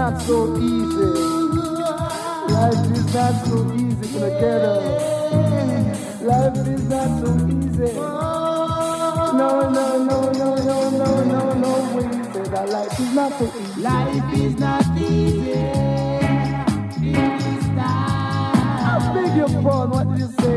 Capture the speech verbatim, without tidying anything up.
not so easy. Life is not so easy for the ghetto. Life is not so easy. No, no, no, no, no, no, no, no. When you say that life is not so easy. Life is not easy. I beg your pardon, what did you say?